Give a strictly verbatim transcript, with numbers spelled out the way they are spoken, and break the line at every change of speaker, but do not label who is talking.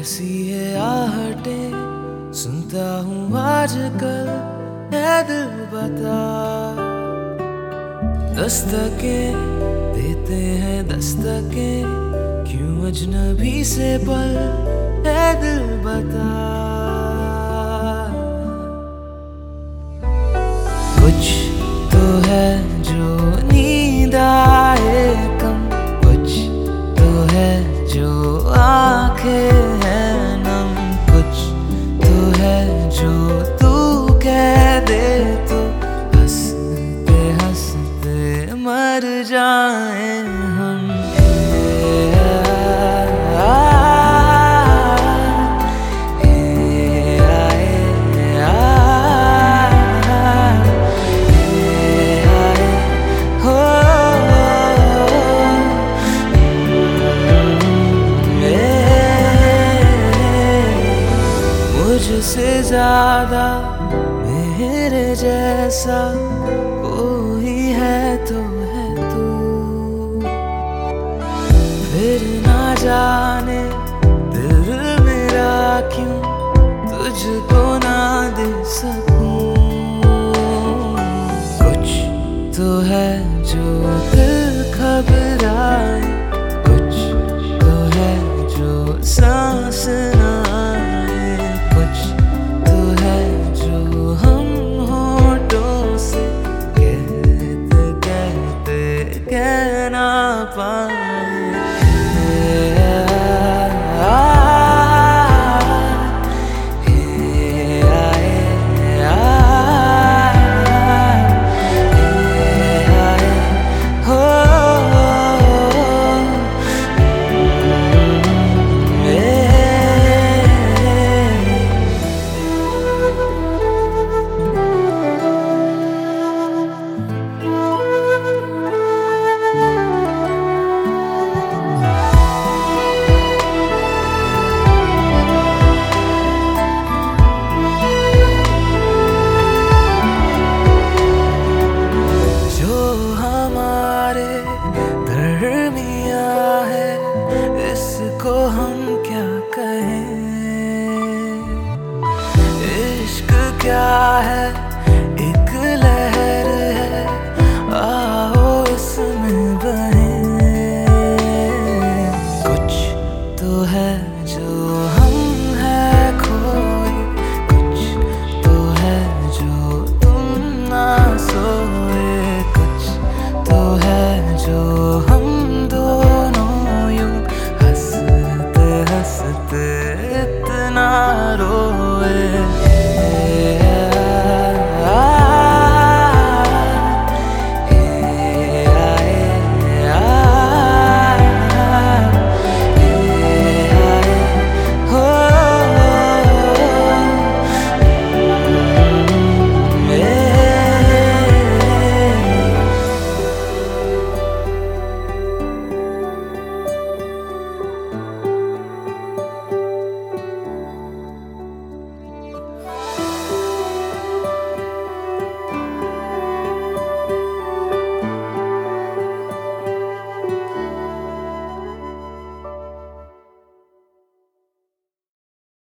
कैसी है आहटे सुनता हूँ आजकल, है दिल बता। दस्तकें देते हैं दस्तकें, क्यों अजनबी से पल, है दिल बता। कुछ तो है जो नींद आए कम, कुछ तो है जो आंखें हैं नम, कुछ तो है जो तू कह दे तो हंसते हंसते मर जाए हम। मुझसे ज्यादा मेरे जैसा कोई है तो है तू, फिर ना जाने दिल मेरा क्यों तुझको ना दे सकूं। कुछ तो है जो दिल घबराए, कुछ तो है जो सांस